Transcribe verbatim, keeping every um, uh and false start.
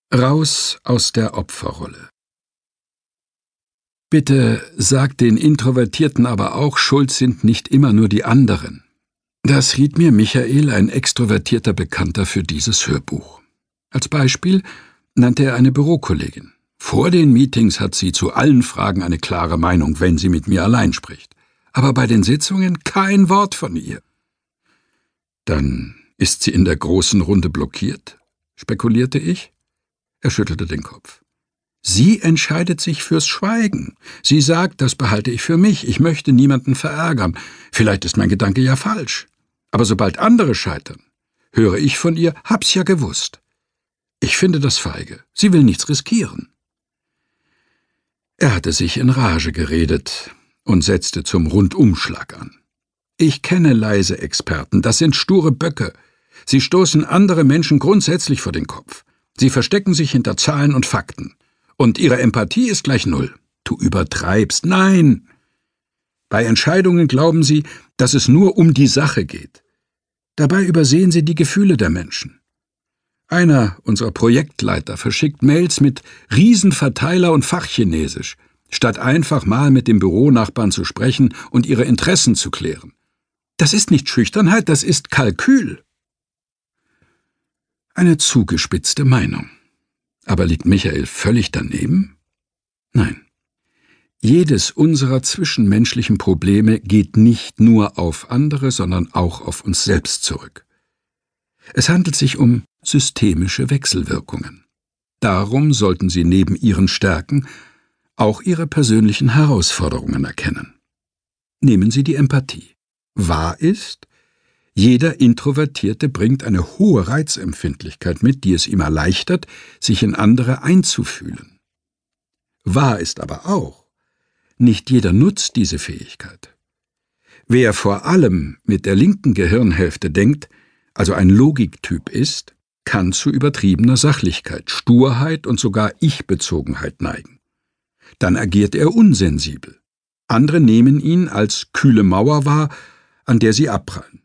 Raus aus der Opferrolle. Bitte sagt den Introvertierten aber auch, schuld sind nicht immer nur die anderen. Das riet mir Michael, ein extrovertierter Bekannter, für dieses Hörbuch. Als Beispiel nannte er eine Bürokollegin. Vor den Meetings hat sie zu allen Fragen eine klare Meinung, wenn sie mit mir allein spricht. Aber bei den Sitzungen kein Wort von ihr. Dann ist sie in der großen Runde blockiert, spekulierte ich. Er schüttelte den Kopf. Sie entscheidet sich fürs Schweigen. Sie sagt, das behalte ich für mich, ich möchte niemanden verärgern. Vielleicht ist mein Gedanke ja falsch. Aber sobald andere scheitern, höre ich von ihr, hab's ja gewusst. Ich finde das feige. Sie will nichts riskieren. Er hatte sich in Rage geredet und setzte zum Rundumschlag an. Ich kenne leise Experten, das sind sture Böcke. Sie stoßen andere Menschen grundsätzlich vor den Kopf. Sie verstecken sich hinter Zahlen und Fakten. Und ihre Empathie ist gleich null. Du übertreibst. Nein! Bei Entscheidungen glauben sie, dass es nur um die Sache geht. Dabei übersehen sie die Gefühle der Menschen. Einer unserer Projektleiter verschickt Mails mit Riesenverteiler und Fachchinesisch, statt einfach mal mit dem Büronachbarn zu sprechen und ihre Interessen zu klären. Das ist nicht Schüchternheit, das ist Kalkül. Eine zugespitzte Meinung. Aber liegt Michael völlig daneben? Nein. Jedes unserer zwischenmenschlichen Probleme geht nicht nur auf andere, sondern auch auf uns selbst zurück. Es handelt sich um systemische Wechselwirkungen. Darum sollten Sie neben Ihren Stärken auch Ihre persönlichen Herausforderungen erkennen. Nehmen Sie die Empathie. Wahr ist, jeder Introvertierte bringt eine hohe Reizempfindlichkeit mit, die es ihm erleichtert, sich in andere einzufühlen. Wahr ist aber auch, nicht jeder nutzt diese Fähigkeit. Wer vor allem mit der linken Gehirnhälfte denkt, also ein Logiktyp ist, kann zu übertriebener Sachlichkeit, Sturheit und sogar Ich-Bezogenheit neigen. Dann agiert er unsensibel. Andere nehmen ihn als kühle Mauer wahr, an der sie abprallen.